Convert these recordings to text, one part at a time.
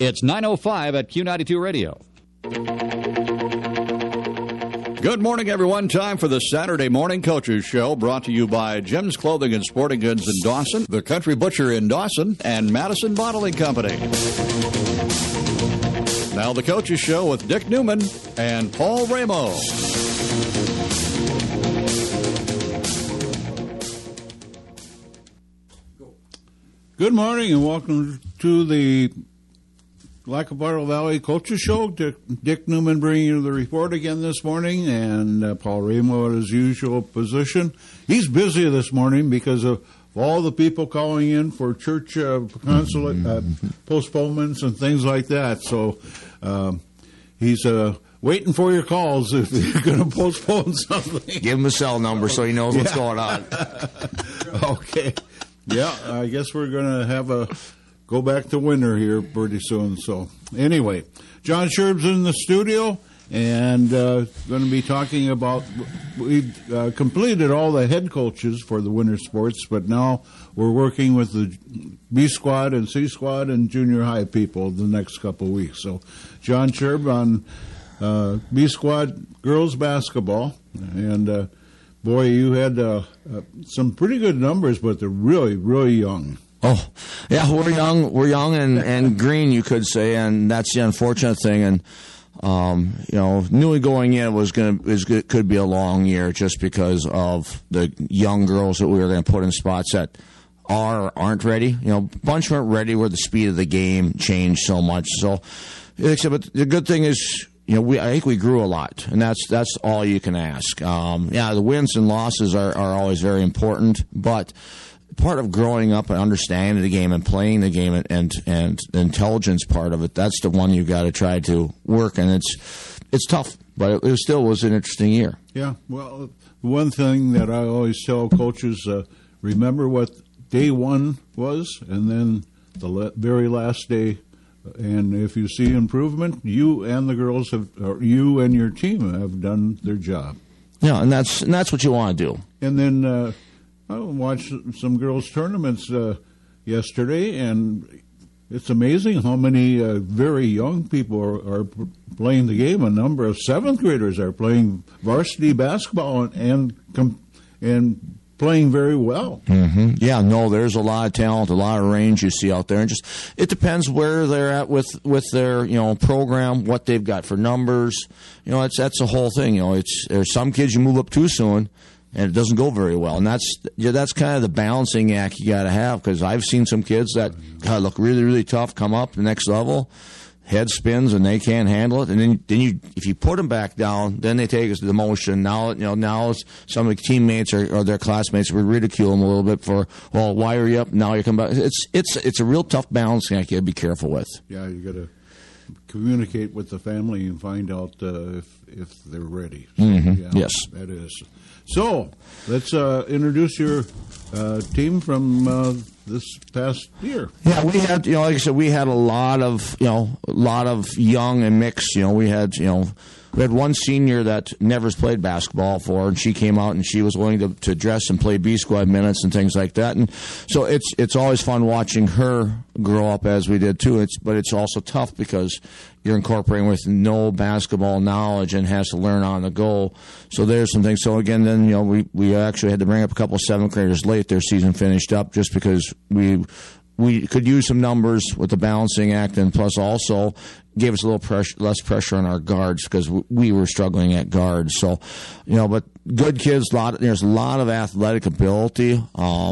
It's 9:05 at Q92 Radio. Good morning, everyone. Time for the Saturday Morning Coaches Show, brought to you by Jim's Clothing and Sporting Goods in Dawson, the Country Butcher in Dawson, and Madison Bottling Company. Now the Coaches Show with Dick Newman and Paul Ramo. Good morning and welcome to the Lackawanna Valley Coaches Show. Dick Newman bringing you the report again this morning, and Paul Ramo at his usual position. He's busy this morning because of all the people calling in for church consulate postponements and things like that. So he's waiting for your calls if you're going to postpone something. Give him a cell number so he knows what's going on. Okay. Yeah, I guess we're going to go back to winter here pretty soon. So anyway, John Sherb's in the studio and going to be talking about, we've completed all the head coaches for the winter sports, but now we're working with the B squad and C squad and junior high people the next couple of weeks. So John Sherb on B squad girls basketball, and boy, you had some pretty good numbers, but they're really, really young. Oh, yeah, we're young and green, you could say, and that's the unfortunate thing. And knew going in it could be a long year just because of the young girls that we were going to put in spots that aren't ready. A bunch weren't ready where the speed of the game changed so much. So, but the good thing is, I think we grew a lot, and that's all you can ask. The wins and losses are always very important, but part of growing up and understanding the game and playing the game and the intelligence part of it, that's the one you got to try to work, and it's tough, but it still was an interesting year. Yeah, well, one thing that I always tell coaches, remember what day one was, and then the very last day. And if you see improvement, you and the girls you and your team have done their job. Yeah, and that's what you want to do. And then I watched some girls' tournaments yesterday, and it's amazing how many very young people are playing the game. A number of seventh graders are playing varsity basketball and playing very well. Mm-hmm. Yeah, no, there's a lot of talent, a lot of range you see out there, and just it depends where they're at with their program, what they've got for numbers. That's the whole thing. There's some kids you move up too soon, and it doesn't go very well, and that's kind of the balancing act you got to have, because I've seen some kids that look really, really tough come up the next level. Head spins and they can't handle it, and then if you put them back down, then they take us to the motion. Now some of the teammates or their classmates would ridicule them a little bit for, well, why are you up? Now you come back. It's a real tough balancing act you got to be careful with. Yeah, you got to communicate with the family and find out if they're ready. Mm-hmm. Yeah, yes, that is. So let's introduce your team from this past year. Yeah, we had, like I said, we had a lot of young and mixed. We had one senior that never's played basketball before, and she came out and she was willing to dress and play B squad minutes and things like that. And so it's always fun watching her grow up as we did too. But it's also tough because you're incorporating with no basketball knowledge and has to learn on the go. So there's some things. So again, then we actually had to bring up a couple of seventh graders late. Their season finished up just because we could use some numbers with the balancing act, and plus also gave us a little less pressure on our guards because we were struggling at guards. So, but good kids. There's a lot of athletic ability.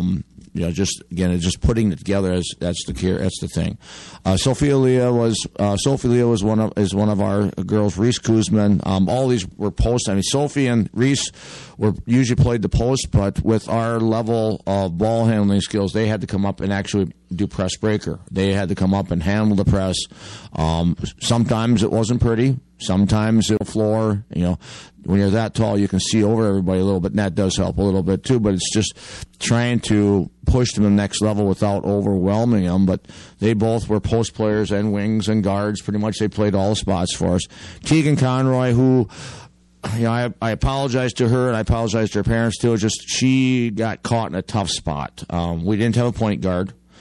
Just putting it together that's the thing. Sophia Leah is one of our girls. Reese Kuzman. All these were post. I mean, Sophie and Reese were usually played the post, but with our level of ball handling skills, they had to come up and actually do press breaker. They had to come up and handle the press. Sometimes it wasn't pretty. Sometimes it'll floor. When you're that tall, you can see over everybody a little bit, and that does help a little bit too. But it's just trying to push them to the next level without overwhelming them. But they both were post players and wings and guards. Pretty much they played all the spots for us. Tegan Conroy, who I apologize to her, and I apologize to her parents too. Just she got caught in a tough spot. We didn't have a point guard.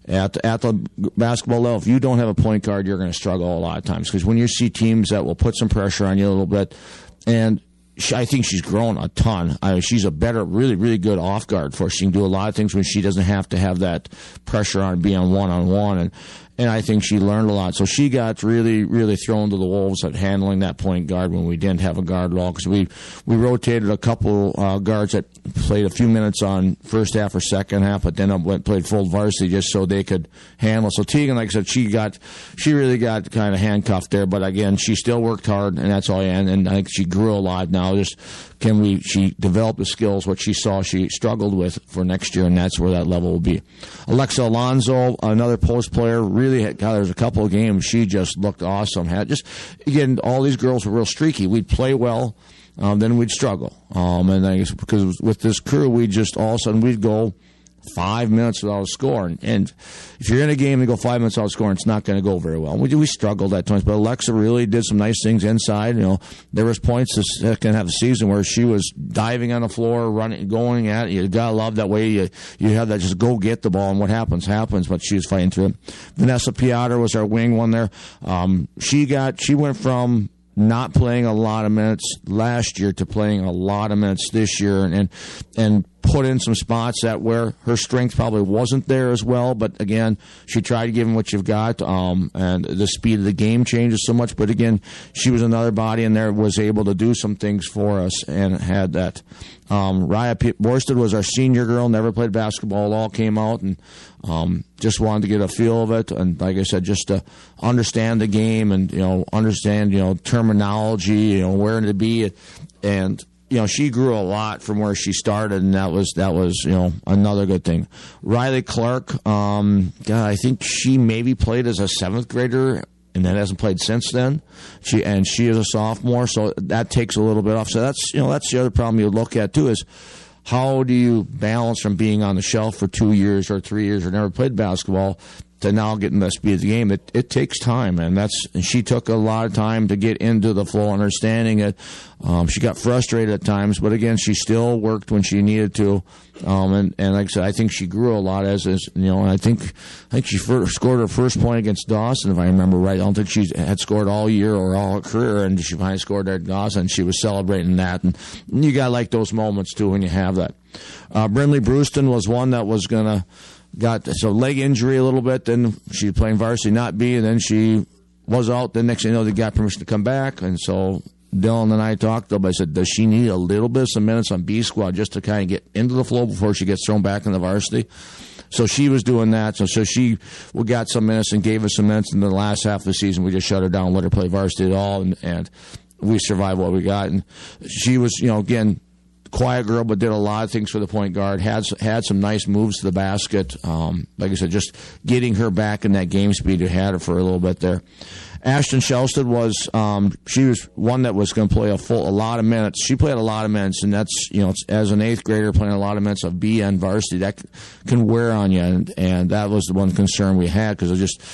at the basketball level, if you don't have a point guard, you're going to struggle a lot of times, because when you see teams that will put some pressure on you a little bit, and I think she's grown a ton. She's a better, really, really good off guard for her. She can do a lot of things when she doesn't have to have that pressure on being one-on-one, and I think she learned a lot. So she got really, really thrown to the wolves at handling that point guard when we didn't have a guard at all, because we rotated a couple guards that played a few minutes on first half or second half, but then played full varsity just so they could handle. So Tegan, like I said, she really got kind of handcuffed there, but again, she still worked hard, and that's all. And I think she grew a lot now. She developed the skills, what she saw she struggled with for next year, and that's where that level will be. Alexa Alonso, another post player, there's a couple of games she just looked awesome. Again, all these girls were real streaky. We'd play well, then we'd struggle. And I guess because with this crew, we just all of a sudden we'd go 5 minutes without a score. And if you're in a game and go 5 minutes without scoring, it's not going to go very well. We struggled at times, but Alexa really did some nice things inside. There was points the second half of the season where she was diving on the floor, running, going at it. You gotta love that way. You have that just go get the ball, and what happens, but she was fighting through it. Vanessa Piotr was our wing one there. She went from not playing a lot of minutes last year to playing a lot of minutes this year, and put in some spots that where her strength probably wasn't there as well. But again, she tried to give him what you've got, and the speed of the game changes so much. But again, she was another body in there, was able to do some things for us, and had that. Raya Borsted was our senior girl, never played basketball at all, came out and just wanted to get a feel of it, and like I said, just to understand the game and understand terminology, where to be, and she grew a lot from where she started, and that was another good thing. Riley Clark, I think she maybe played as a 7th grader, and then hasn't played since then. She is a sophomore, so that takes a little bit off. So that's the other problem you look at too, is how do you balance from being on the shelf for 2 years or 3 years or never played basketball to now getting the speed of the game? It takes time, and she took a lot of time to get into the flow, understanding it. She got frustrated at times, but again, she still worked when she needed to. And like I said, I think she grew a lot and I think she scored her first point against Dawson, if I remember right. I don't think she had scored all year or all her career, and she finally scored there at Dawson, and she was celebrating that. And you got like those moments too when you have that. Brindley Brewston was one that was got leg injury a little bit, then she was playing varsity not B, and then she was out. The next thing you know, they got permission to come back, and so Dylan and I talked about, I said, does she need a little bit of some minutes on B squad just to kind of get into the flow before she gets thrown back in the varsity? So she was doing that. So she got some minutes and gave us some minutes. In the last half of the season, we just shut her down and let her play varsity at all, and we survived what we got. And she was, again, quiet girl, but did a lot of things for the point guard. Had some nice moves to the basket. Like I said, just getting her back in that game speed. We had her for a little bit there. Ashton Shelsted was she was one that was going to play a lot of minutes. She played a lot of minutes, and that's as an 8th grader playing a lot of minutes of B and varsity, that can wear on you, and that was the one concern we had, because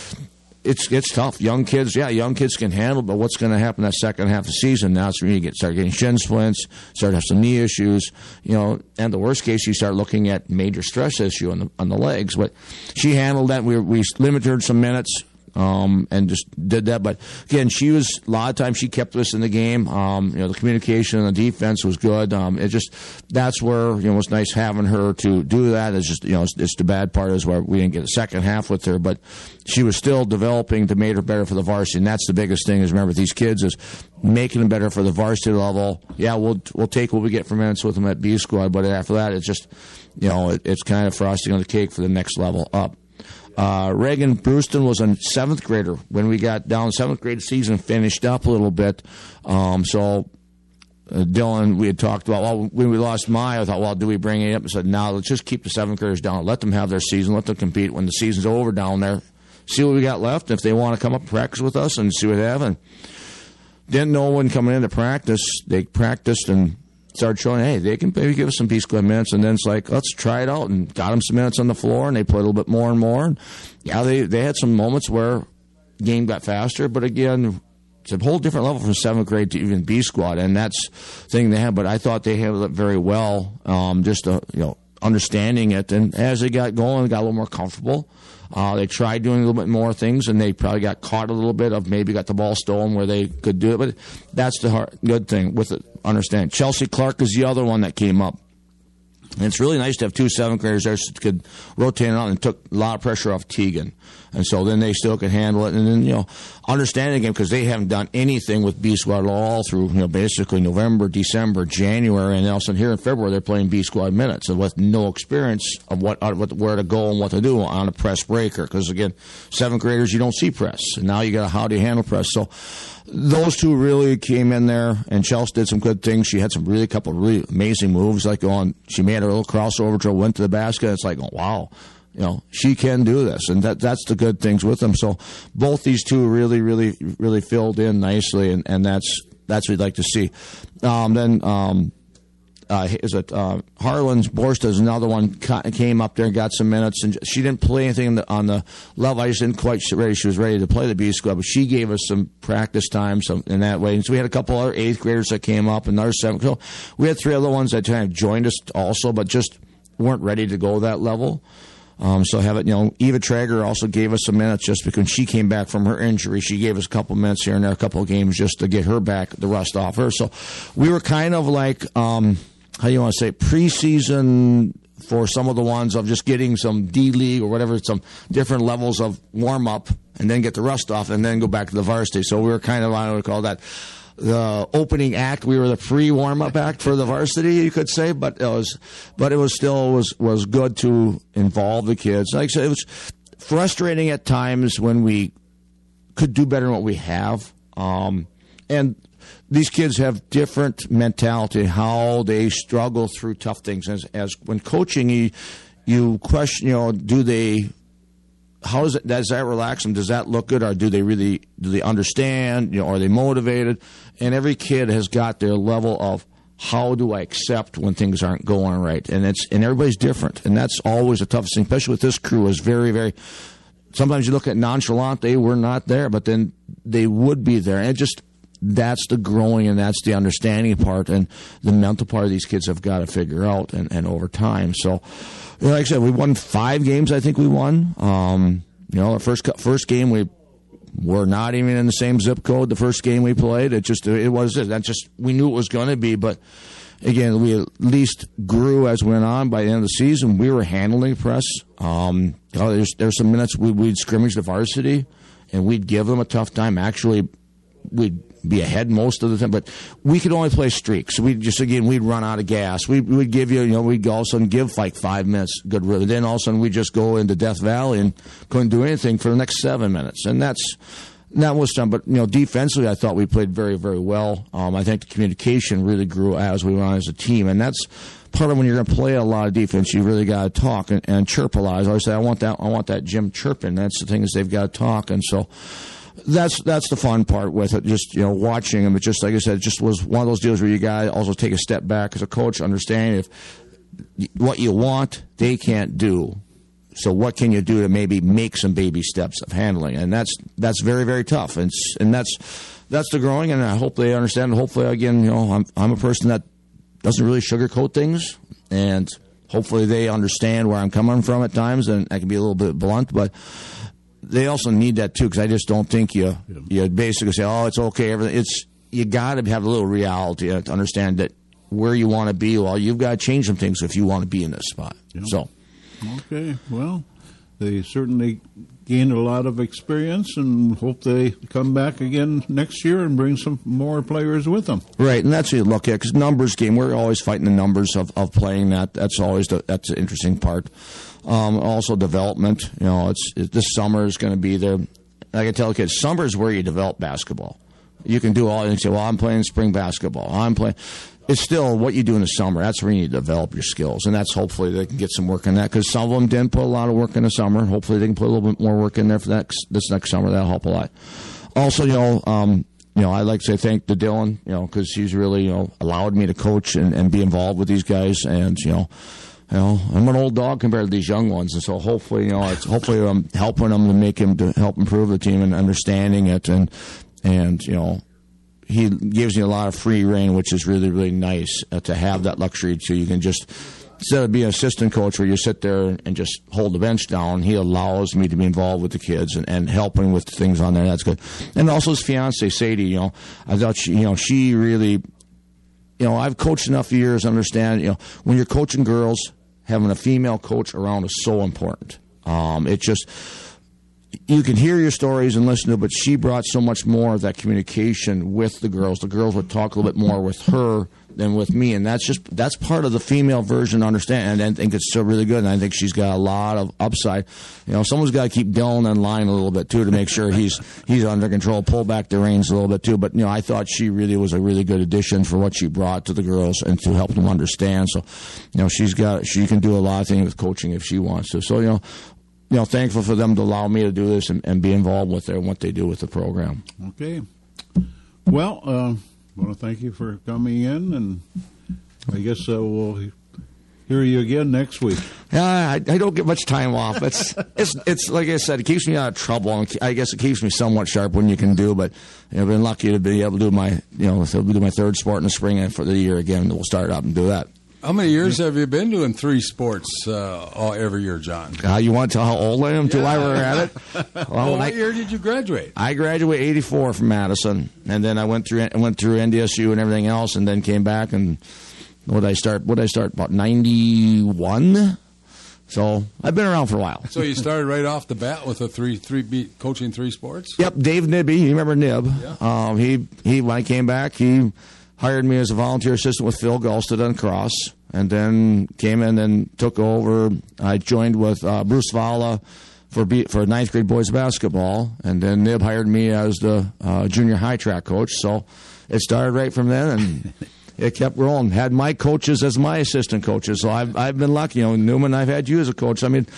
it's tough. Young kids can handle, but what's going to happen that second half of the season? Now it's when you start getting shin splints, start to have some knee issues, and the worst case, you start looking at major stress issue on the legs. But she handled that. We limited her some minutes. And just did that. But again, a lot of times she kept us in the game. The communication and the defense was good. That's where, it was nice having her to do that. It's just, it's the bad part is where we didn't get a second half with her, but she was still developing to make her better for the varsity. And that's the biggest thing, is remember, these kids is making them better for the varsity level. Yeah, we'll take what we get for minutes with them at B squad, but after that, it's just, it's kind of frosting on the cake for the next level up. Reagan Brewston was a 7th grader when we got down. 7th grade season finished up a little bit. Dylan, we had talked about, when we lost Maya, I thought, do we bring it up? I said, no, let's just keep the 7th graders down. Let them have their season. Let them compete. When the season's over down there, see what we got left. If they want to come up and practice with us and see what they have. And didn't know when coming into practice, they practiced and started showing, hey, they can maybe give us some B squad minutes, and then it's like, let's try it out, and got them some minutes on the floor, and they played a little bit more and more. And yeah, they had some moments where the game got faster, but again, it's a whole different level from 7th grade to even B squad, and that's the thing they have. But I thought they handled it very well, understanding it, and as they got going, got a little more comfortable. They tried doing a little bit more things, and they probably got caught a little bit of maybe got the ball stolen where they could do it. But that's the good thing with it. Understand. Chelsea Clark is the other one that came up. And it's really nice to have 2 7th graders there so could rotate it out and took a lot of pressure off Tegan. And so then they still could handle it. And then, understanding again, because they haven't done anything with B Squad all through, basically November, December, January, and then all of a sudden here in February they're playing B Squad minutes and with no experience of where to go and what to do on a press breaker. Because again, 7th graders, you don't see press. And now you got how do you handle press. So those 2 really came in there, and Chelsea did some good things. She had a couple of really amazing moves, like she made a little crossover drill, went to the basket. It's like, oh, wow. She can do this, and that's the good things with them. So both these 2 really, really, really filled in nicely, and that's what we'd like to see. Harlan's Borsta is another one, came up there and got some minutes, and she didn't play anything on the level. I just didn't quite ready. She was ready to play the B Squad, but she gave us some practice time in that way. And so we had a couple other 8th graders that came up, and another 7th. So we had 3 other ones that kind of joined us also, but just weren't ready to go that level. Eva Traeger also gave us some minutes just because she came back from her injury. She gave us a couple minutes here and there, a couple of games just to get her back, the rust off her. So we were kind of like, preseason for some of the ones of just getting some D-League or whatever, some different levels of warm-up and then get the rust off and then go back to the varsity. So we were kind of, I would call that the opening act. We were the pre-warm-up act for the varsity, you could say, but it was good to involve the kids. Like I said, it was frustrating at times when we could do better than what we have. And these kids have different mentality, how they struggle through tough things. As when coaching, you question, how does that relax them? Does that look good, or do they understand? Are they motivated? And every kid has got their level of how do I accept when things aren't going right, and everybody's different, and that's always the toughest thing. Especially with this crew, is very, very. Sometimes you look at nonchalant; they were not there, but then they would be there, and that's the growing and that's the understanding part, and the mental part of these kids have got to figure out and over time. So, like I said, we won 5 games. I think we won. The first game we were not even in the same zip code. The first game we played, we knew it was going to be. But again, we at least grew as we went on. By the end of the season, we were handling press. There's some minutes we'd scrimmage the varsity, and we'd give them a tough time. Actually, we'd be ahead most of the time, but we could only play streaks. So we'd run out of gas. We'd give we'd all of a sudden give like 5 minutes, good rhythm. Then all of a sudden we'd just go into Death Valley and couldn't do anything for the next 7 minutes. And that was done. But, defensively, I thought we played very, very well. I think the communication really grew as we went on as a team. And that's part of when you're going to play a lot of defense, you really got to talk and chirp a lot. As I always say, I want that gym chirping. That's the thing, is they've got to talk. And so, that's the fun part with it, just watching them. It just, like I said, it just was one of those deals where you got to also take a step back as a coach, understanding if what you want they can't do, so what can you do to maybe make some baby steps of handling, and that's very, very tough, and that's the growing, and I hope they understand. And hopefully, again, I'm a person that doesn't really sugarcoat things, and hopefully they understand where I'm coming from at times, and I can be a little bit blunt, but they also need that too, because I just don't think you basically say, oh, it's okay, everything. You got to have a little reality to understand that where you want to be. Well, you've got to change some things if you want to be in this spot. Yep. So, okay, well, they certainly gained a lot of experience, and hope they come back again next year and bring some more players with them. Right, and that's what you look at, because numbers game. We're always fighting the numbers of playing that. That's always that's the interesting part. Also development, this summer is going to be there. Like I tell kids, summer is where you develop basketball. You can do all, and say, well, I'm playing spring basketball. It's still what you do in the summer. That's where you need to develop your skills, and that's hopefully they can get some work in that, because some of them didn't put a lot of work in the summer. Hopefully they can put a little bit more work in there for this next summer. That'll help a lot. Also, I'd like to say thank to Dylan, because he's really, allowed me to coach and be involved with these guys, and, I'm an old dog compared to these young ones, and so hopefully, hopefully I'm helping them to help improve the team and understanding it, and he gives me a lot of free reign, which is really, really nice to have that luxury. So you can just instead of being an assistant coach where you sit there and just hold the bench down, he allows me to be involved with the kids and helping with things on there. That's good. And also his fiance, Sadie, I thought she really, I've coached enough years to understand, when you're coaching girls, having a female coach around is so important. It just, you can hear your stories and listen to it, but she brought so much more of that communication with the girls. The girls would talk a little bit more with her than with me, and that's part of the female version to understand, and I think it's still really good, and I think she's got a lot of upside. Someone's got to keep Dylan in line a little bit, too, to make sure he's under control, pull back the reins a little bit, too. But, I thought she really was a really good addition for what she brought to the girls and to help them understand. So, she can do a lot of things with coaching if she wants to. So, thankful for them to allow me to do this and be involved with what they do with the program. Okay. Well, I want to thank you for coming in, and I guess we'll hear you again next week. Yeah, I don't get much time off. It's like I said, it keeps me out of trouble. And I guess it keeps me somewhat sharp when you can do. But I've been lucky to be able to do my third sport in the spring and for the year again. We'll start up and do that. How many years have you been doing 3 sports every year, John? You want to tell how old I am till I were at it? Well, what year did you graduate? I graduated 1984 from Madison, and then I went through NDSU and everything else, and then came back and what did I start about 91. So I've been around for a while. So you started right off the bat with coaching 3 sports? Yep, Dave Nibby. You remember Nib? Yeah. He when I came back, he hired me as a volunteer assistant with Phil Gulstead on Cross, and then came in and took over. I joined with Bruce Vala for 9th grade boys basketball, and then Nib hired me as the junior high track coach. So it started right from then, and it kept rolling. Had my coaches as my assistant coaches, so I've been lucky. Newman, I've had you as a coach. I mean,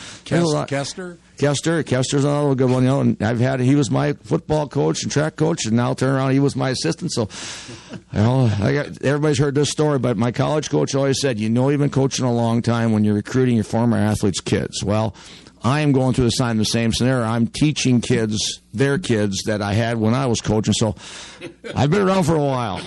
Kester's another good one. And he was my football coach and track coach, and now turn around, he was my assistant. So, everybody's heard this story, but my college coach always said, you've been coaching a long time when you're recruiting your former athletes' kids. Well, I am going through the same scenario. I'm teaching kids, their kids, that I had when I was coaching. So I've been around for a while.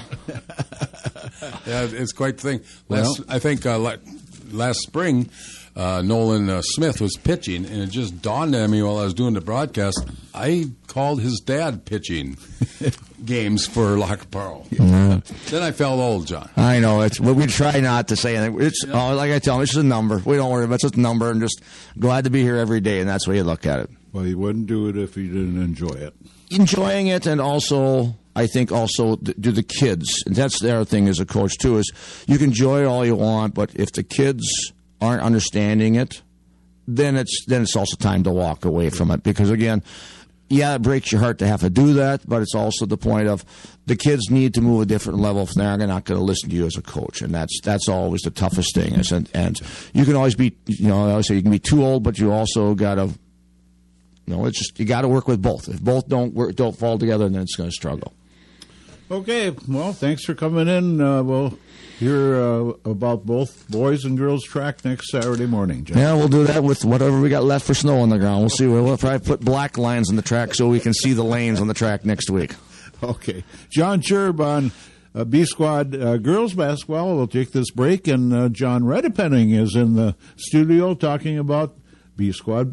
Yeah, it's quite the thing. I think last spring, Nolan Smith was pitching, and it just dawned on me while I was doing the broadcast, I called his dad pitching games for Lacaparo. Then I felt old, John. I know. We try not to say anything. It's like I tell him, it's just a number. We don't worry about it. It's just a number, and just glad to be here every day, and that's the way you look at it. Well, you wouldn't do it if you didn't enjoy it. Enjoying it, and also, I think also do the kids. And that's the other thing as a coach, too, is you can enjoy it all you want, but if the kids aren't understanding it, then it's also time to walk away from it. Because, again, it breaks your heart to have to do that, but it's also the point of the kids need to move a different level if they're not going to listen to you as a coach, and that's always the toughest thing. And you can always be, I always say you can be too old, but you also got to, it's just you got to work with both. If both don't fall together, then it's going to struggle. Okay, well, thanks for coming in. We'll hear about both boys and girls track next Saturday morning, John. Yeah, we'll do that with whatever we got left for snow on the ground. We'll see. We'll probably put black lines on the track so we can see the lanes on the track next week. Okay. John Scherb on B Squad girls basketball. We'll take this break, and John Redepenning is in the studio talking about B Squad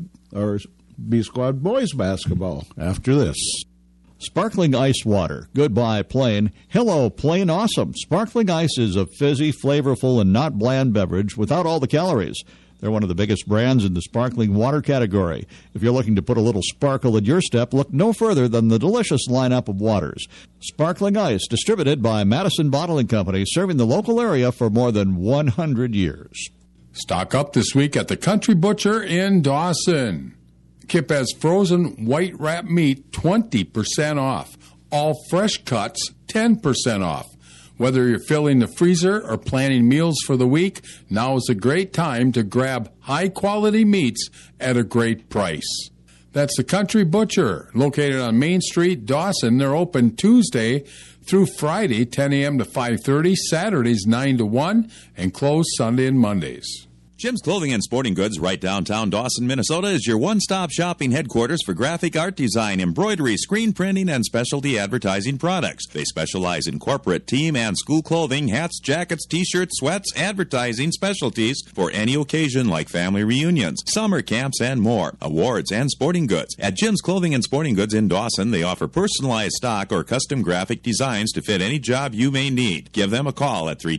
boys basketball after this. Sparkling ice water. Goodbye, plain. Hello, plain awesome. Sparkling ice is a fizzy, flavorful, and not bland beverage without all the calories. They're one of the biggest brands in the sparkling water category. If you're looking to put a little sparkle in your step, look no further than the delicious lineup of waters. Sparkling Ice, distributed by Madison Bottling Company, serving the local area for more than 100 years. Stock up this week at the Country Butcher in Dawson. Kip has frozen white wrap meat 20% off. All fresh cuts 10% off. Whether you're filling the freezer or planning meals for the week, now is a great time to grab high-quality meats at a great price. That's the Country Butcher, located on Main Street, Dawson. They're open Tuesday through Friday, 10 a.m. to 5:30, Saturdays 9 to 1, and closed Sunday and Mondays. Jim's Clothing and Sporting Goods, right downtown Dawson, Minnesota, is your one-stop shopping headquarters for graphic art design, embroidery, screen printing, and specialty advertising products. They specialize in corporate, team, and school clothing, hats, jackets, t-shirts, sweats, advertising specialties for any occasion like family reunions, summer camps, and more. Awards and sporting goods. At Jim's Clothing and Sporting Goods in Dawson, they offer personalized stock or custom graphic designs to fit any job you may need. Give them a call at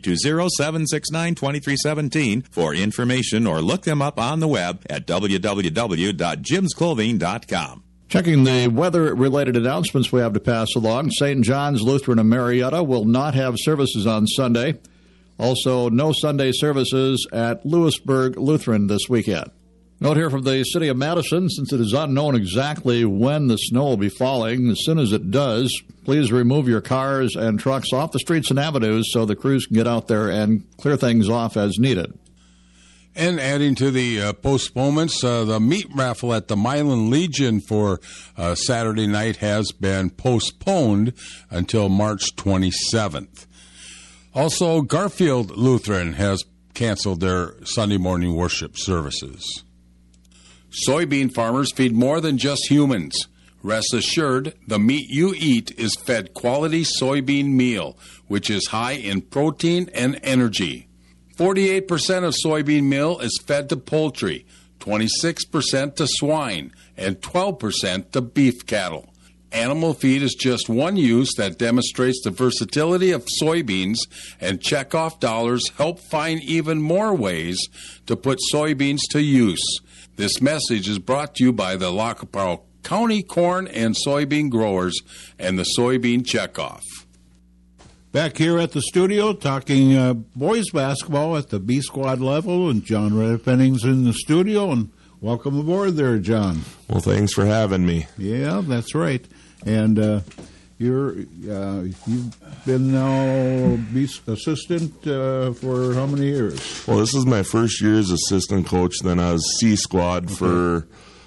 320-769-2317 for information or look them up on the web at www.jimsclothing.com. Checking the weather-related announcements we have to pass along. St. John's Lutheran in Marietta will not have services on Sunday. Also, no Sunday services at Lewisburg Lutheran this weekend. Note here from the city of Madison, since it is unknown exactly when the snow will be falling, as soon as it does, please remove your cars and trucks off the streets and avenues so the crews can get out there and clear things off as needed. And adding to the postponements, the meat raffle at the Milan Legion for Saturday night has been postponed until March 27th. Also, Garfield Lutheran has canceled their Sunday morning worship services. Soybean farmers feed more than just humans. Rest assured, the meat you eat is fed quality soybean meal, which is high in protein and energy. 48% of soybean meal is fed to poultry, 26% to swine, and 12% to beef cattle. Animal feed is just one use that demonstrates the versatility of soybeans, and checkoff dollars help find even more ways to put soybeans to use. This message is brought to you by the Lackawanna County Corn and Soybean Growers and the Soybean Checkoff. Back here at the studio talking boys basketball at the B squad level, and John Redpenning's in the studio. And welcome aboard there, John. Well, thanks for having me. Yeah, that's right. And you've been now assistant for how many years? Well, this is my first year as assistant coach. Then I was C squad for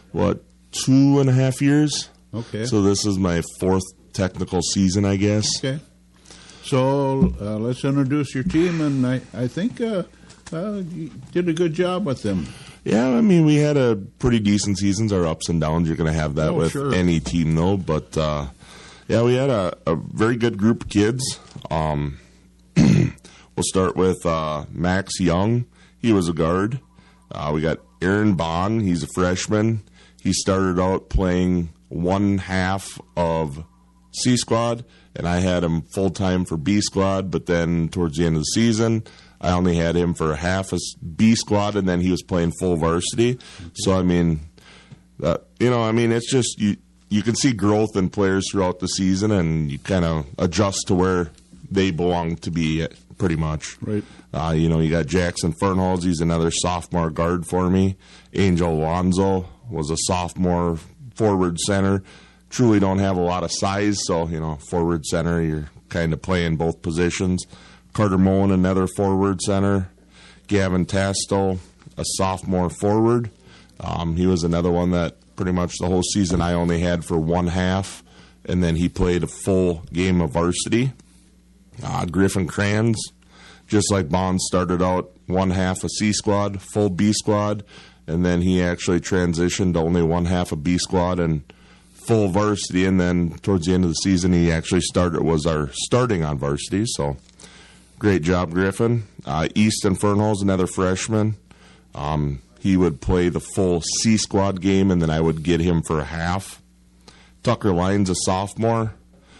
2.5 years. Okay. So this is my fourth technical season, I guess. Okay. So let's introduce your team, and I think you did a good job with them. Yeah, I mean, we had a pretty decent seasons. Our ups and downs, you're going to have that with any team, though. But, yeah, we had a very good group of kids. We'll start with Max Young. He was a guard. We got Aaron Bond. He's a freshman. He started out playing one half of C squad, and I had him full-time for B squad, but then towards the end of the season, I only had him for half a B squad, and then he was playing full varsity. So, I mean, it's just you can see growth in players throughout the season, and you kind of adjust to where they belong to be pretty much. Right. You got Jackson Fernholz. He's another sophomore guard for me. Angel Alonzo was a sophomore forward center. Truly don't have a lot of size, so, forward center, you're kind of playing both positions. Carter Moen, another forward center. Gavin Tasto, a sophomore forward. He was another one that pretty much the whole season I only had for one half, and then he played a full game of varsity. Griffin Kranz, just like Bond, started out one half of C squad, full B squad, and then he actually transitioned to only one half of B squad and full varsity, and then towards the end of the season he actually was our starting on varsity, so great job, Griffin. Easton Fernholz, another freshman. He would play the full C squad game, and then I would get him for a half. Tucker Lyons, a sophomore.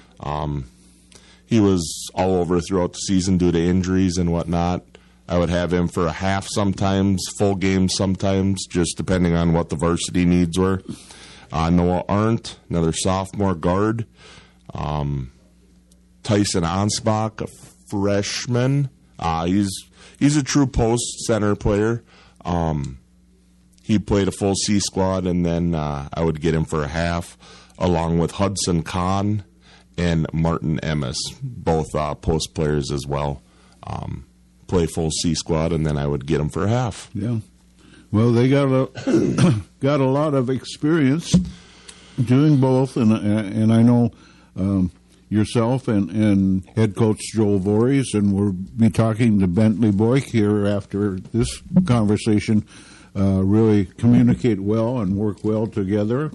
He was all over throughout the season due to injuries and whatnot. I would have him for a half sometimes, full game sometimes, just depending on what the varsity needs were. Noah Arndt, another sophomore guard. Tyson Ansbach, a freshman. He's a true post center player. He played a full C squad, and then I would get him for a half, along with Hudson Kahn and Martin Emmis, both post players as well. Play full C squad, and then I would get him for a half. Yeah. Well, they got a lot of experience doing both, and I know yourself and head coach Joel Voorhees, and we'll be talking to Bentley Boyk here after this conversation. Really communicate well and work well together.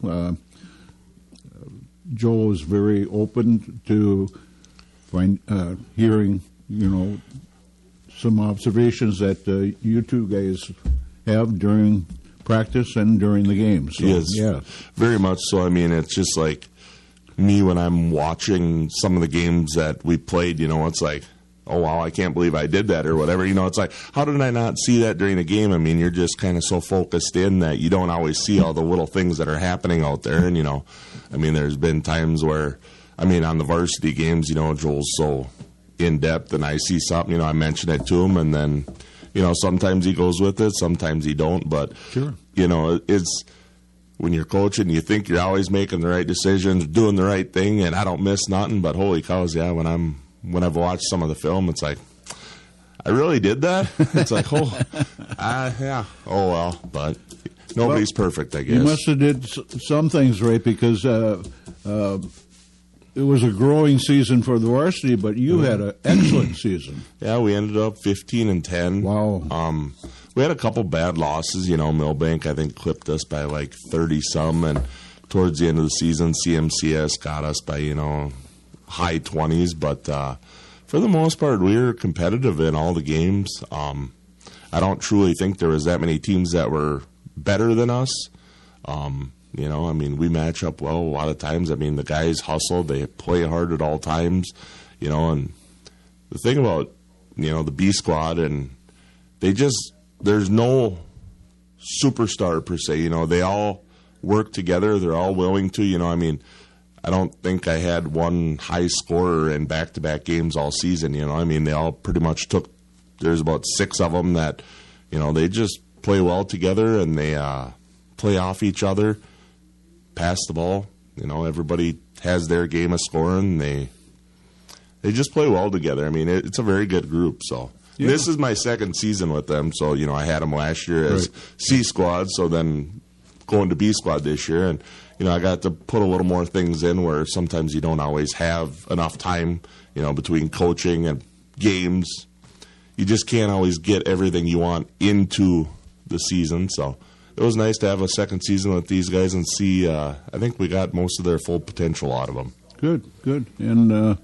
Joel is very open to hearing, some observations that you two guys have during practice and during the games. So, yes, yeah, very much so. I mean, it's just like me when I'm watching some of the games that we played. It's like, oh wow, I can't believe I did that or whatever. It's like, how did I not see that during the game? I mean, you're just kind of so focused in that you don't always see all the little things that are happening out there. And I mean, there's been times where, on the varsity games, Joel's so in depth, and I see something, I mention it to him, and then, sometimes he goes with it, sometimes he don't. But sure, it's when you're coaching, you think you're always making the right decisions, doing the right thing, and I don't miss nothing. But holy cows, yeah, when I've watched some of the film, it's like, I really did that? It's like, yeah, oh well, but nobody's perfect, I guess. You must have did some things right, because it was a growing season for the varsity, but you had an excellent season. Yeah, we ended up 15-10. Wow. We had a couple bad losses. Millbank, I think, clipped us by like 30-some, and towards the end of the season, CMCS got us by, high 20s. But for the most part, we were competitive in all the games. I don't truly think there was that many teams that were better than us. We match up well a lot of times. The guys hustle. They play hard at all times, and the thing about, the B squad, and there's no superstar per se. They all work together. They're all willing to, I don't think I had one high scorer in back-to-back games all season, They all pretty much there's about 6 of them that, they just play well together, and they play off each other, pass the ball. Everybody has their game of scoring. They just play well together. It's a very good group. So yeah. This is my second season with them. So I had them last year as C squad. So then going to B squad this year, and I got to put a little more things in where sometimes you don't always have enough time. Between coaching and games, you just can't always get everything you want into the season. So it was nice to have a second season with these guys and see. I think we got most of their full potential out of them. Good. And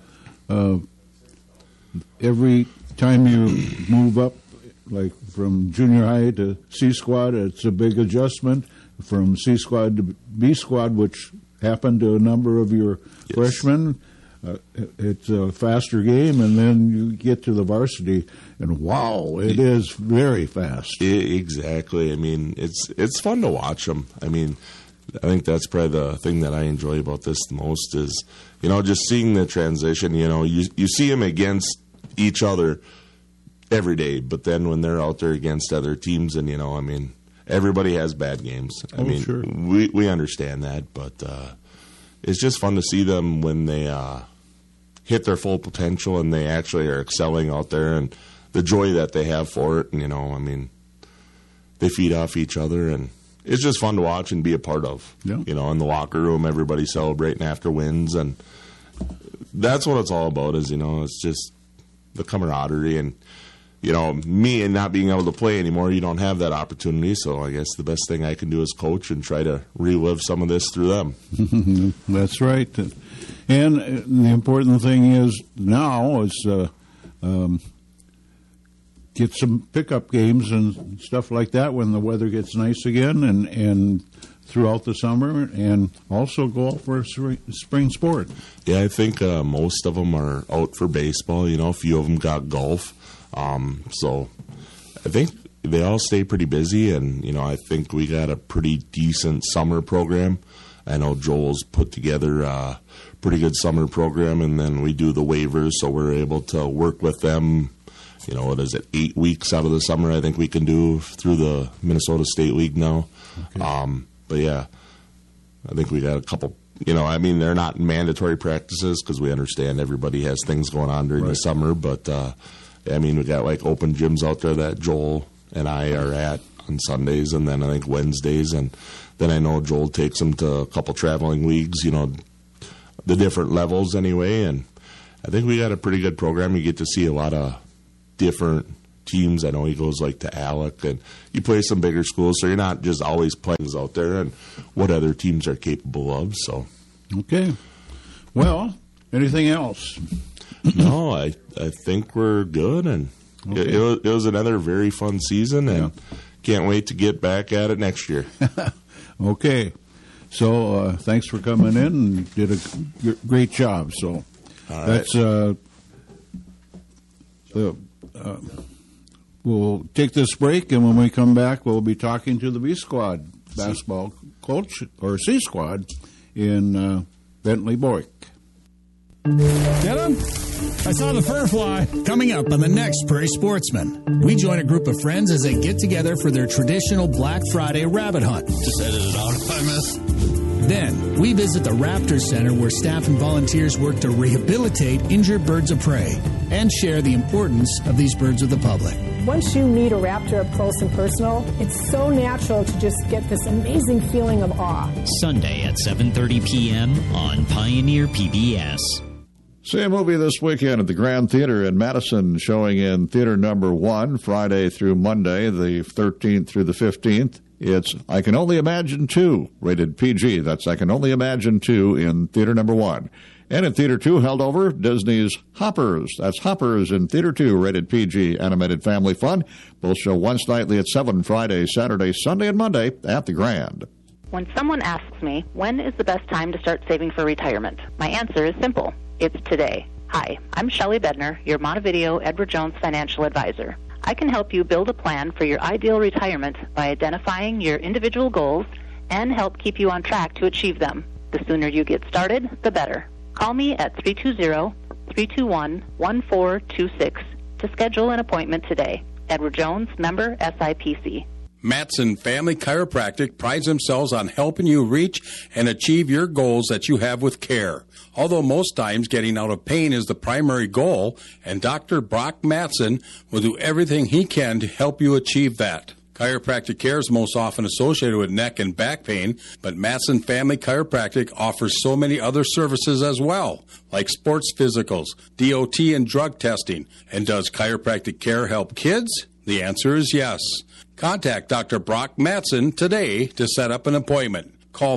every time you move up, like from junior high to C squad, it's a big adjustment. From C squad to B squad, which happened to a number of your freshmen, it's a faster game, and then you get to the varsity, and wow, it is very fast. Exactly. It's fun to watch them. I think that's probably the thing that I enjoy about this the most is, just seeing the transition. You see them against each other every day, but then when they're out there against other teams, and everybody has bad games. Sure. We understand that, but it's just fun to see them when they hit their full potential and they actually are excelling out there, and the joy that they have for it. And, they feed off each other, and it's just fun to watch and be a part of. Yeah. In the locker room, everybody celebrating after wins, and that's what it's all about is, it's just the camaraderie. And, me and not being able to play anymore, you don't have that opportunity. So I guess the best thing I can do is coach and try to relive some of this through them. That's right. And the important thing is now is get some pickup games and stuff like that when the weather gets nice again, and throughout the summer, and also go out for spring sport. Yeah, I think most of them are out for baseball. A few of them got golf. So I think they all stay pretty busy, and, I think we got a pretty decent summer program. I know Joel's put together a pretty good summer program, and then we do the waivers, so we're able to work with them, 8 weeks out of the summer I think we can do through the Minnesota State League now. Okay. But yeah, I think we got a couple, they're not mandatory practices because we understand everybody has things going on during the summer, but we got like open gyms out there that Joel and I are at on Sundays, and then I think Wednesdays, and then I know Joel takes them to a couple traveling leagues, the different levels anyway. And I think we got a pretty good program. You get to see a lot of different teams. I know he goes like to Alec, and you play some bigger schools, so you're not just always playing out there and what other teams are capable of. So, okay. Well, anything else? No, I think we're good, and Okay. it was another very fun season, and can't wait to get back at it next year. Okay. So thanks for coming in and did a great job. So All that's we'll take this break, and when we come back, we'll be talking to the B Squad basketball coach, or C Squad, in Bentley Bork. Get him? I saw the fur fly. Coming up on the next Prairie Sportsman, we join a group of friends as they get together for their traditional Black Friday rabbit hunt. Just edit it out if I miss. Then, we visit the Raptor Center where staff and volunteers work to rehabilitate injured birds of prey and share the importance of these birds with the public. Once you meet a raptor up close and personal, it's so natural to just get this amazing feeling of awe. Sunday at 7:30 p.m. on Pioneer PBS. See a movie this weekend at the Grand Theater in Madison, showing in Theater Number 1, Friday through Monday, the 13th through the 15th. It's I Can Only Imagine 2, rated PG. That's I Can Only Imagine 2 in Theater Number 1. And in Theater 2, held over, Disney's Hoppers. That's Hoppers in Theater 2, rated PG, animated family fun. Both show once nightly at 7, Friday, Saturday, Sunday, and Monday at the Grand. When someone asks me, when is the best time to start saving for retirement? My answer is simple. It's today. Hi, I'm Shelley Bednar, your Montevideo Edward Jones financial advisor. I can help you build a plan for your ideal retirement by identifying your individual goals and help keep you on track to achieve them. The sooner you get started, the better. Call me at 320-321-1426 to schedule an appointment today. Edward Jones, member SIPC. Matson Family Chiropractic prides themselves on helping you reach and achieve your goals that you have with care. Although most times getting out of pain is the primary goal, and Dr. Brock Matson will do everything he can to help you achieve that. Chiropractic care is most often associated with neck and back pain, but Matson Family Chiropractic offers so many other services as well, like sports physicals, DOT, and drug testing. And does chiropractic care help kids? The answer is yes. Contact Dr. Brock Matson today to set up an appointment. Call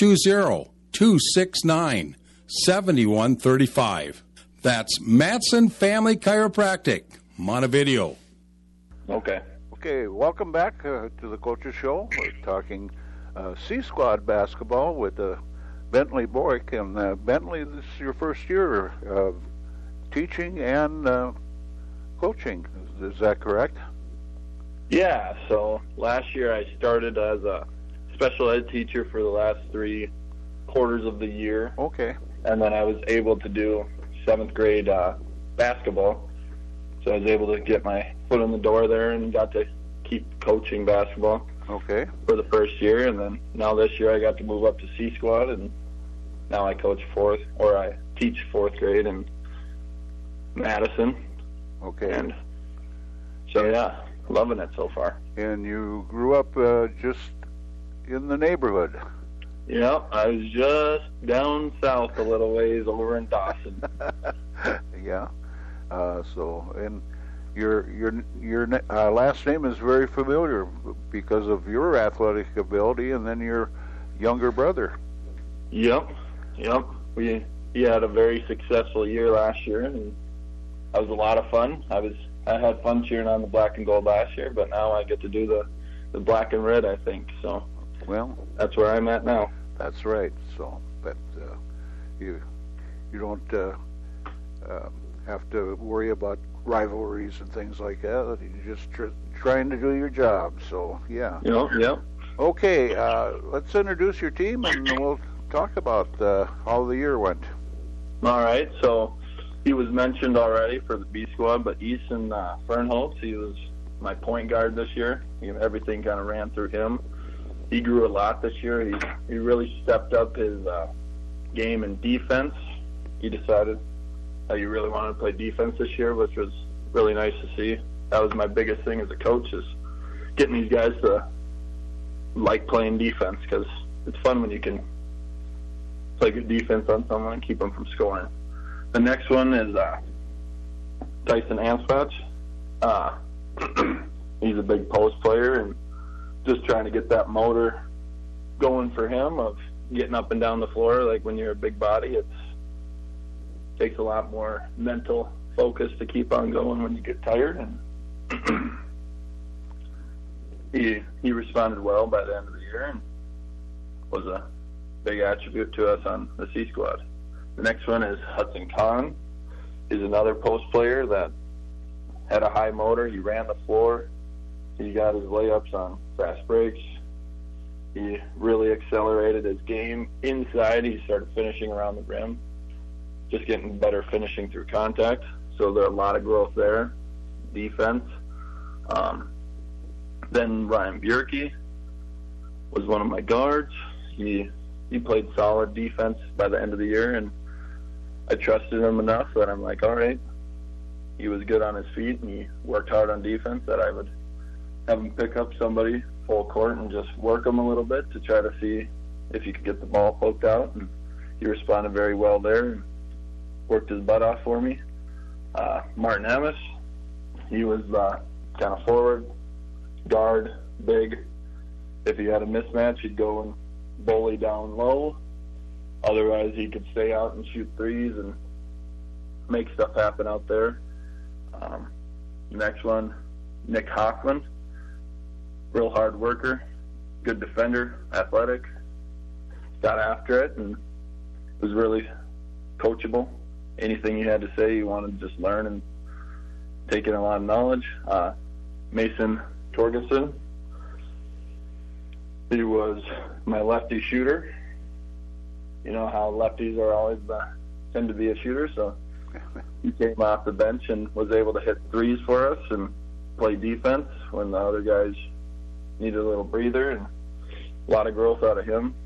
320-269-7135. That's Matson Family Chiropractic, Montevideo. Okay. Okay, welcome back to the Coaches Show. We're talking C Squad basketball with Bentley Bork. And Bentley, this is your first year of teaching and coaching. Is that correct? Yeah, so last year I started as a special ed teacher for the last 3 quarters of the year. Okay. And then I was able to do 7th grade basketball. So I was able to get my foot in the door there and got to keep coaching basketball. Okay. For the first year, and then now this year I got to move up to C Squad, and now I coach I teach 4th grade in Madison. Okay. And so yeah, loving it so far. And you grew up just in the neighborhood. Yeah, I was just down south a little ways over in Dawson. Yeah. And your last name is very familiar because of your athletic ability, and then your younger brother. Yep. He had a very successful year last year, and that was a lot of fun. I had fun cheering on the black and gold last year, but now I get to do the black and red, I think. So, well, that's where I'm at now. That's right. So, but you don't have to worry about rivalries and things like that. You're just trying to do your job. So, yeah. Yep. Okay, let's introduce your team, and we'll talk about how the year went. All right. So, he was mentioned already for the B Squad, but Easton Fernholtz, he was my point guard this year. Everything kind of ran through him. He grew a lot this year. He really stepped up his game in defense. He decided that he really wanted to play defense this year, which was really nice to see. That was my biggest thing as a coach, is getting these guys to like playing defense, because it's fun when you can play good defense on someone and keep them from scoring. The next one is Tyson Anspach. He's a big post player, and just trying to get that motor going for him of getting up and down the floor. Like when you're a big body, it takes a lot more mental focus to keep on going when you get tired. And he responded well by the end of the year and was a big attribute to us on the C squad. The next one is Hudson Kahn. He's another post player that had a high motor. He ran the floor. He got his layups on fast breaks. He really accelerated his game inside. He started finishing around the rim, just getting better finishing through contact. So there's a lot of growth there. Defense. Then Ryan Bjerke was one of my guards. He played solid defense by the end of the year, and I trusted him enough that I'm like, all right. He was good on his feet, and he worked hard on defense, that I would have him pick up somebody full court and just work him a little bit to try to see if he could get the ball poked out. And he responded very well there and worked his butt off for me. Martin Amos, he was kind of forward, guard, big. If he had a mismatch, he'd go and bully down low. Otherwise, he could stay out and shoot threes and make stuff happen out there. Next one, Nick Hoffman. Real hard worker, good defender, athletic. Got after it and was really coachable. Anything you had to say, you wanted to just learn and take in a lot of knowledge. Mason Torgerson. He was my lefty shooter. You know how lefties are always tend to be a shooter, so he came off the bench and was able to hit threes for us and play defense when the other guys needed a little breather, and a lot of growth out of him.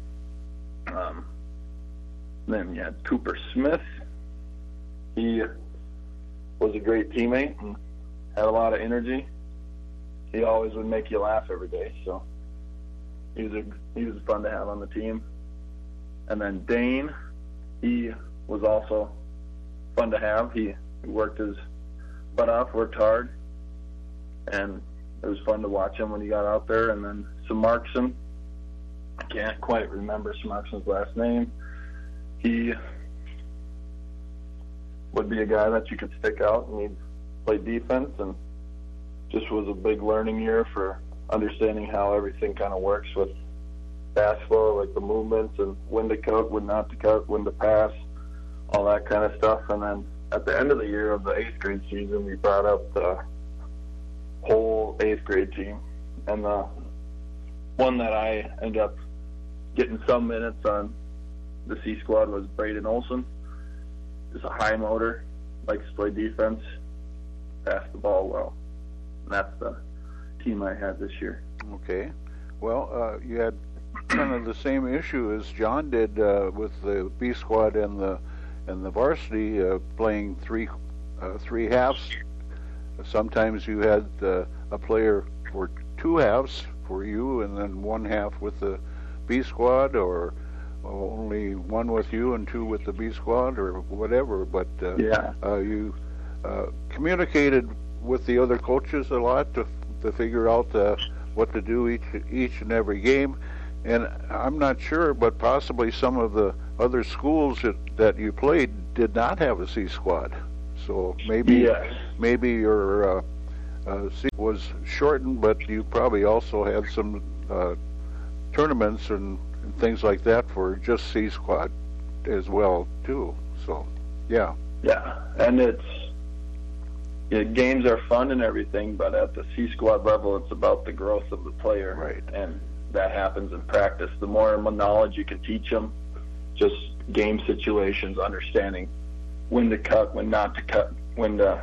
Then you had Cooper Smith. He was a great teammate and had a lot of energy. He always would make you laugh every day, so he was fun to have on the team. And then Dane, he was also fun to have. He worked his butt off, worked hard, and it was fun to watch him when he got out there. And then Samarkson, I can't quite remember Samarkson's last name. He would be a guy that you could stick out, and he'd play defense, and just was a big learning year for understanding how everything kind of works with basketball, like the movements and when to cut, when not to cut, when to pass, all that kind of stuff. And then at the end of the year of the 8th grade season, we brought up the whole 8th grade team. And the one that I ended up getting some minutes on the C squad was Braden Olson. He's a high motor, likes to play defense, pass the ball well. And that's the team I had this year. Okay. Well, you had kind of the same issue as John did with the B squad and the varsity, playing three halves. Sometimes you had a player for 2 halves for you, and then 1 half with the B squad, or only 1 with you and 2 with the B squad, or whatever. But you communicated with the other coaches a lot to figure out what to do each and every game. And I'm not sure, but possibly some of the other schools that you played did not have a C squad. So maybe your C was shortened, but you probably also had some tournaments and things like that for just C squad as well too. So yeah, and games are fun and everything, but at the C squad level, it's about the growth of the player, right? And that happens in practice. The more knowledge you can teach them, just game situations, understanding when to cut, when not to cut, when to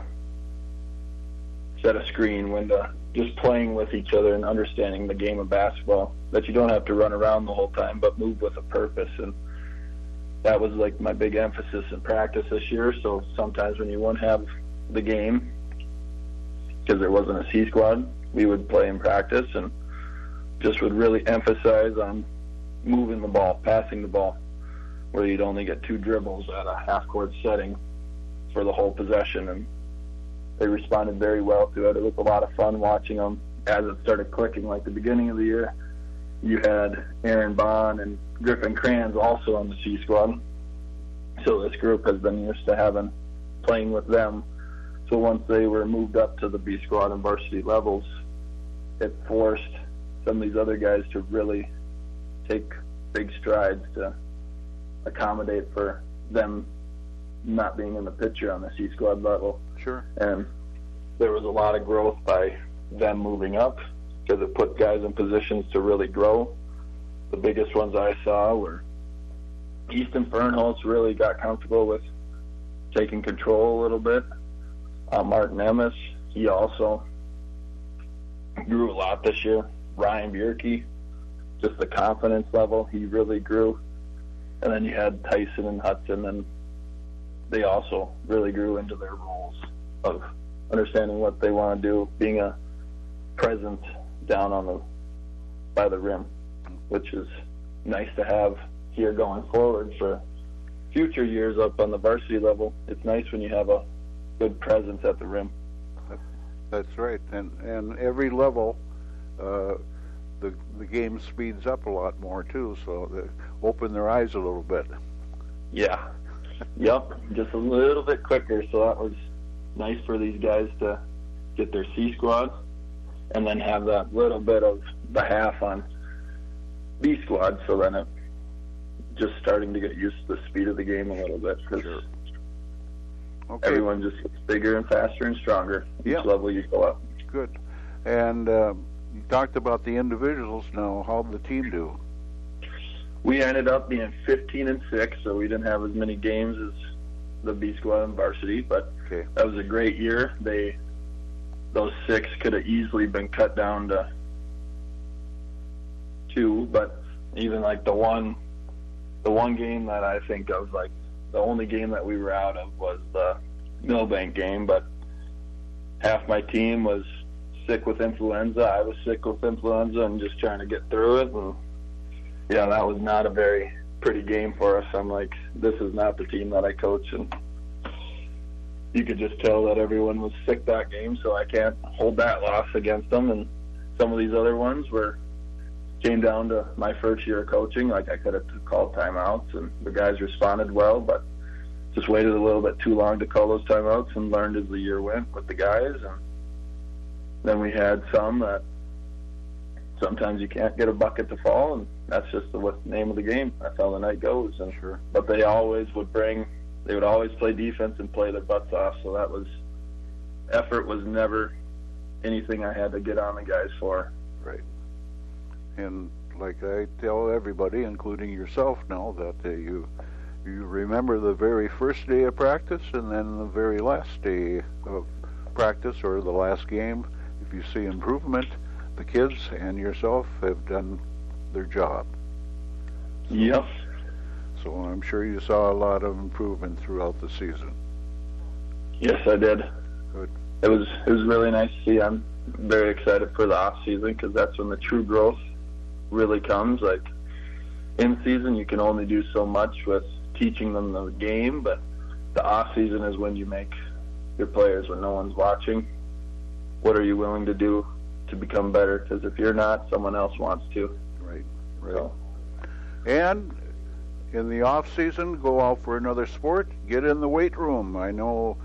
set a screen, when to just playing with each other and understanding the game of basketball, that you don't have to run around the whole time, but move with a purpose. And that was like my big emphasis in practice this year. So sometimes when you wouldn't have the game, because there wasn't a C squad, we would play in practice and just would really emphasize on moving the ball, passing the ball, where you'd only get 2 dribbles at a half-court setting for the whole possession, and they responded very well to it. It was a lot of fun watching them as it started clicking. Like the beginning of the year, you had Aaron Bond and Griffin Kranz also on the C squad. So this group has been used to playing with them. So once they were moved up to the B squad and varsity levels, it forced some of these other guys to really take big strides to accommodate for them not being in the picture on the C squad level. Sure. And there was a lot of growth by them moving up because it put guys in positions to really grow. The biggest ones I saw were Easton Fernholz really got comfortable with taking control a little bit. Martin Emmis, he also grew a lot this year. Ryan Bierke, just the confidence level, he really grew. And then you had Tyson and Hudson, and they also really grew into their roles of understanding what they want to do, being a presence down by the rim, which is nice to have here going forward for future years up on the varsity level. It's nice when you have a good presence at the rim. That's right, and every level, the game speeds up a lot more too. So they open their eyes a little bit. Yeah, yep, just a little bit quicker. So that was nice for these guys to get their C squad, and then have that little bit of the half on B squad. So then it just starting to get used to the speed of the game a little bit. Because everyone just gets bigger and faster and stronger each level you go up. Good. And you talked about the individuals now. How'd the team do? We ended up being 15-6, so we didn't have as many games as the B squad and varsity, but that was a great year. Those 6 could have easily been cut down to 2, but even like the one game that I think of, like the only game that we were out of was the Millbank game, but half my team was sick with influenza. I was sick with influenza and just trying to get through it. And yeah, that was not a very pretty game for us. I'm like, this is not the team that I coach, and you could just tell that everyone was sick that game, so I can't hold that loss against them. And some of these other ones came down to my first year of coaching. Like, I could have called timeouts, and the guys responded well, but just waited a little bit too long to call those timeouts and learned as the year went with the guys. And then we had some that sometimes you can't get a bucket to fall, and that's just the name of the game. That's how the night goes. And but they always would always play defense and play their butts off. So effort was never anything I had to get on the guys for. Right. And like I tell everybody, including yourself now, that you remember the very first day of practice and then the very last day of practice or the last game. If you see improvement, the kids and yourself have done their job. Yep. So I'm sure you saw a lot of improvement throughout the season. Yes, I did. Good. It was really nice to see. I'm very excited for the off season because that's when the true growth really comes. Like, in season, you can only do so much with teaching them the game, but the off season is when you make your players when no one's watching. What are you willing to do to become better? Because if you're not, someone else wants to. Right. So. And in the off season, go out for another sport. Get in the weight room. I know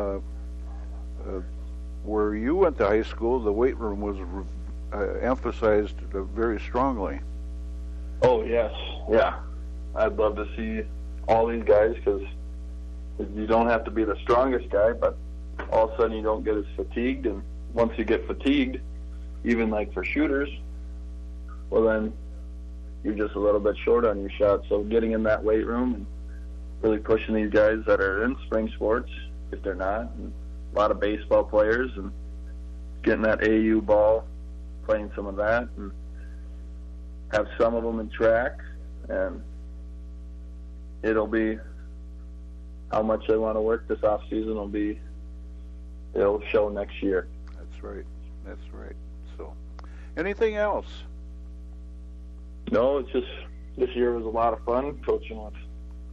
where you went to high school, the weight room was emphasized very strongly. Oh yes, yeah. I'd love to see all these guys because you don't have to be the strongest guy, but all of a sudden you don't get as fatigued. And once you get fatigued, even like for shooters, well then you're just a little bit short on your shot. So getting in that weight room and really pushing these guys that are in spring sports, if they're not, and a lot of baseball players, and getting that AU ball, playing some of that, and have some of them in track, and it'll be how much they want to work this off season it'll show next year. That's right. So anything else? No, it's just this year was a lot of fun coaching with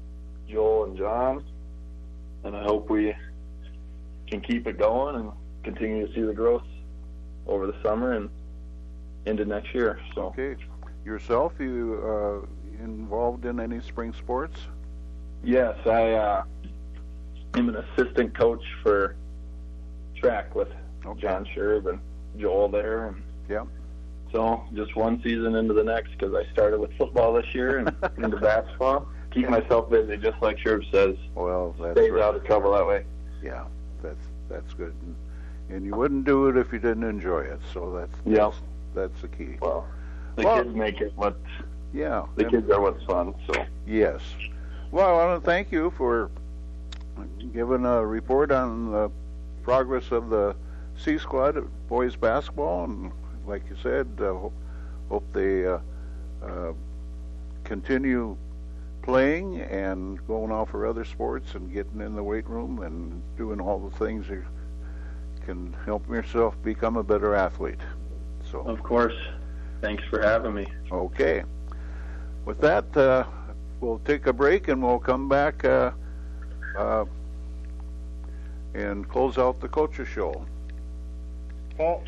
Joel and John, and I hope we can keep it going and continue to see the growth over the summer and into next year. So. Okay. Yourself, you involved in any spring sports? Yes, I am an assistant coach for track with John Sherb and Joel there. And so just one season into the next, because I started with football this year and into basketball. Keep myself busy, just like Sherb says. Well, that's stays right. out of trouble that way. Yeah, that's good. And you wouldn't do it if you didn't enjoy it. So that's the key. Well, kids make it what. Yeah, the kids are what's fun. So yes. Well, I want to thank you for giving a report on the progress of the C Squad boys basketball, and like you said, hope they continue playing and going off for other sports and getting in the weight room and doing all the things you can help yourself become a better athlete. So, of course, thanks for having me. Okay. With that, we'll take a break and we'll come back and close out the Coaches Show. Paul?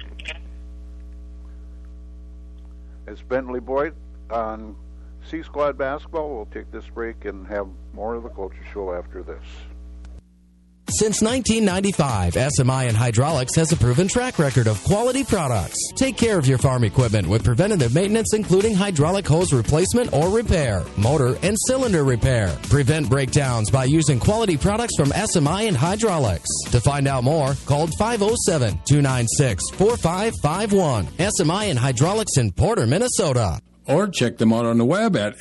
It's Bentley Boyd on C Squad Basketball. We'll take this break and have more of the Coaches Show after this. Since 1995, SMI and Hydraulics has a proven track record of quality products. Take care of your farm equipment with preventative maintenance, including hydraulic hose replacement or repair, motor and cylinder repair. Prevent breakdowns by using quality products from SMI and Hydraulics. To find out more, call 507-296-4551. SMI and Hydraulics in Porter, Minnesota. Or check them out on the web at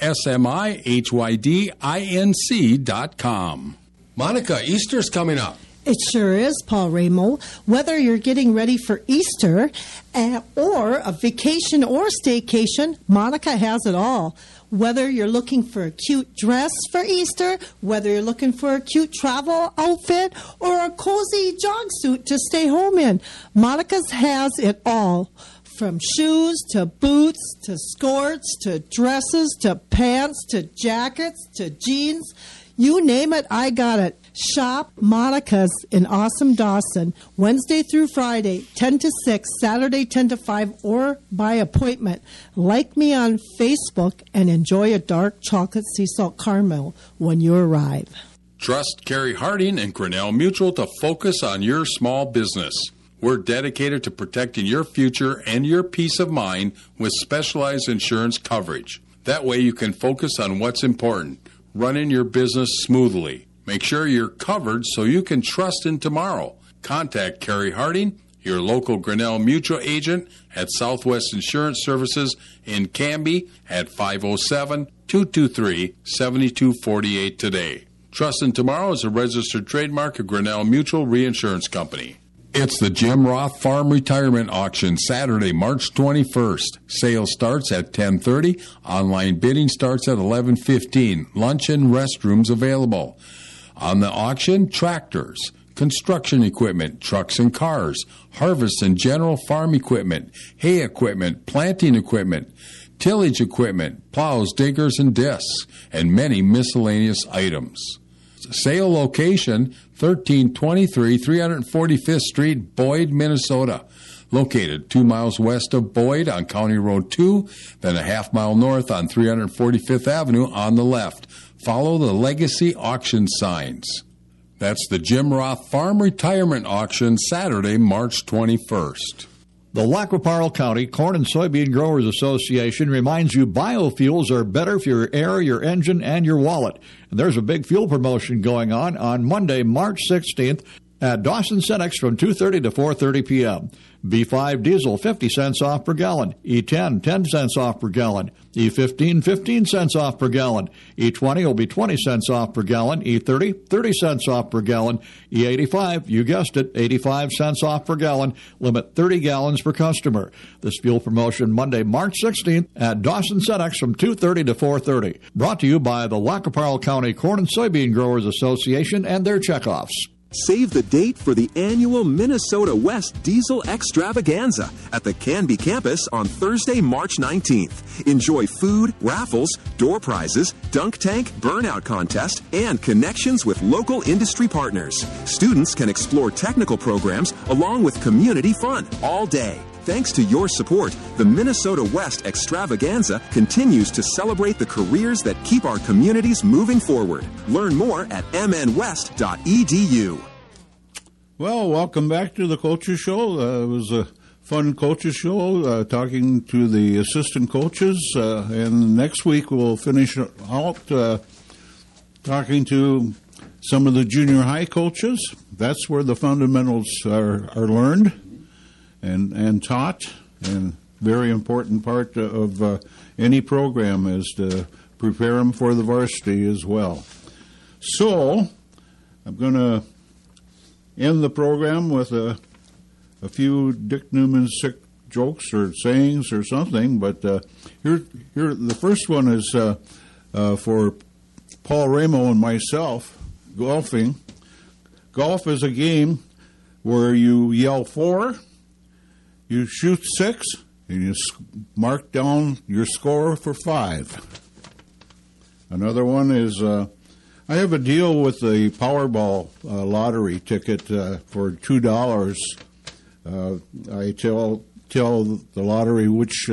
smihydinc.com. Monica, Easter's coming up. It sure is, Paul Ramo. Whether you're getting ready for Easter or a vacation or staycation, Monica has it all. Whether you're looking for a cute dress for Easter, whether you're looking for a cute travel outfit, or a cozy jog suit to stay home in, Monica's has it all. From shoes to boots to skirts to dresses to pants to jackets to jeans. You name it, I got it. Shop Monica's in Awesome Dawson, Wednesday through Friday, 10 to 6, Saturday 10 to 5, or by appointment. Like me on Facebook and enjoy a dark chocolate sea salt caramel when you arrive. Trust Carrie Harding and Grinnell Mutual to focus on your small business. We're dedicated to protecting your future and your peace of mind with specialized insurance coverage. That way you can focus on what's important. Running your business smoothly. Make sure you're covered so you can trust in tomorrow. Contact Carrie Harding, your local Grinnell Mutual agent at Southwest Insurance Services in Canby at 507-223-7248 today. Trust in Tomorrow is a registered trademark of Grinnell Mutual Reinsurance Company. It's the Jim Roth Farm Retirement Auction, Saturday, March 21st. Sale starts at 10:30. Online bidding starts at 11:15. Lunch and restrooms available. On the auction, tractors, construction equipment, trucks and cars, harvest and general farm equipment, hay equipment, planting equipment, tillage equipment, plows, diggers, and discs, and many miscellaneous items. Sale location, 1323 345th Street, Boyd, Minnesota. Located 2 miles west of Boyd on County Road 2, then a half mile north on 345th Avenue on the left. Follow the Legacy Auction signs. That's the Jim Roth Farm Retirement Auction, Saturday, March 21st. The Lackaparle County Corn and Soybean Growers Association reminds you biofuels are better for your air, your engine, and your wallet. And there's a big fuel promotion going on Monday, March 16th at Dawson Cenex from 2:30 to 4:30 p.m. B5 diesel, 50 cents off per gallon. E10, 10 cents off per gallon. E15, 15 cents off per gallon. E20 will be 20 cents off per gallon. E30, 30 cents off per gallon. E85, you guessed it, 85 cents off per gallon. Limit 30 gallons per customer. This fuel promotion Monday, March 16th at Dawson Cenex from 2:30 to 4:30. Brought to you by the Lackaparle County Corn and Soybean Growers Association and their checkoffs. Save the date for the annual Minnesota West Diesel Extravaganza at the Canby campus on Thursday, March 19th. Enjoy food, raffles, door prizes, dunk tank, burnout contest, and connections with local industry partners. Students can explore technical programs along with community fun all day. Thanks to your support, the Minnesota West Extravaganza continues to celebrate the careers that keep our communities moving forward. Learn more at mnwest.edu. Well, welcome back to the Coaches Show. It was a fun Coaches Show, talking to the assistant coaches. And next week we'll finish out talking to some of the junior high coaches. That's where the fundamentals are learned and taught, and very important part of any program is to prepare them for the varsity as well. So I'm going to end the program with a few Dick Newman sick jokes or sayings or something, but here the first one is for Paul Ramo and myself, golfing. Golf is a game where you yell 4, you shoot 6, and you mark down your score for 5. Another one is, I have a deal with the Powerball lottery ticket for $2. I tell the lottery which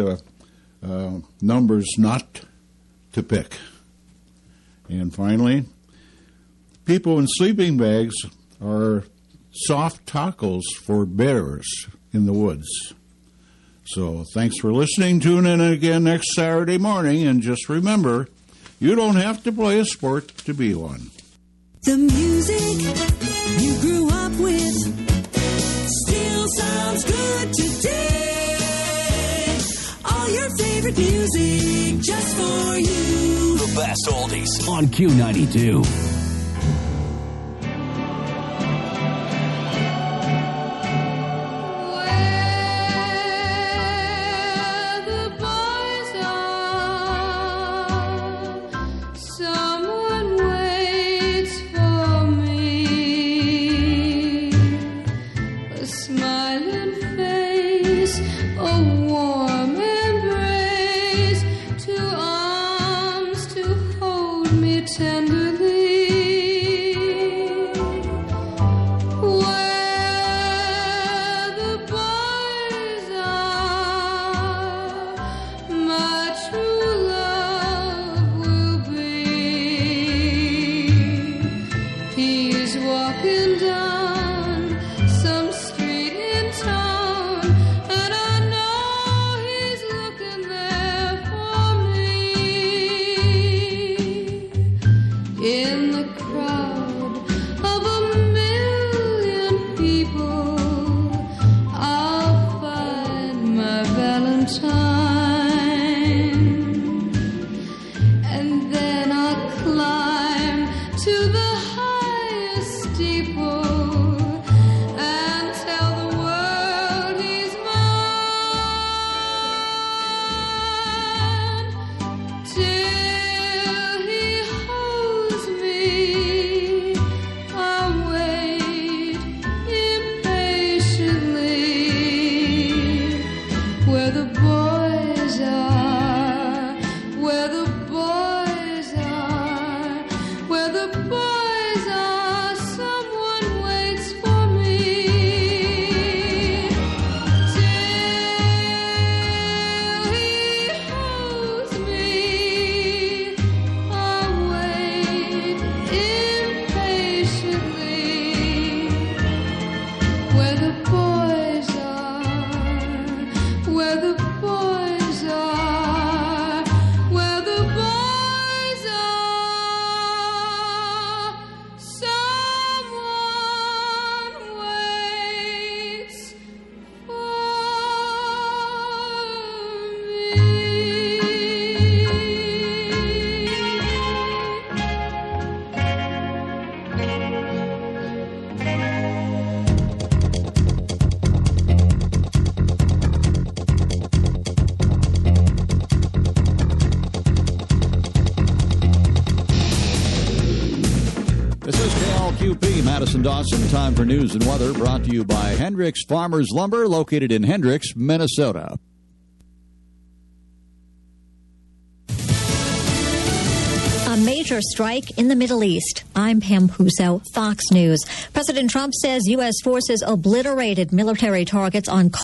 numbers not to pick. And finally, people in sleeping bags are soft tacos for bears in the woods. So thanks for listening. Tune in again next Saturday morning, and just remember, you don't have to play a sport to be one. The music you grew up with still sounds good today. All your favorite music just for you. The best oldies on Q92. Where the boys are, someone Madison Dawson, time for news and weather, brought to you by Hendricks Farmers Lumber, located in Hendricks, Minnesota. A major strike in the Middle East. I'm Pam Puso, Fox News. President Trump says U.S. forces obliterated military targets on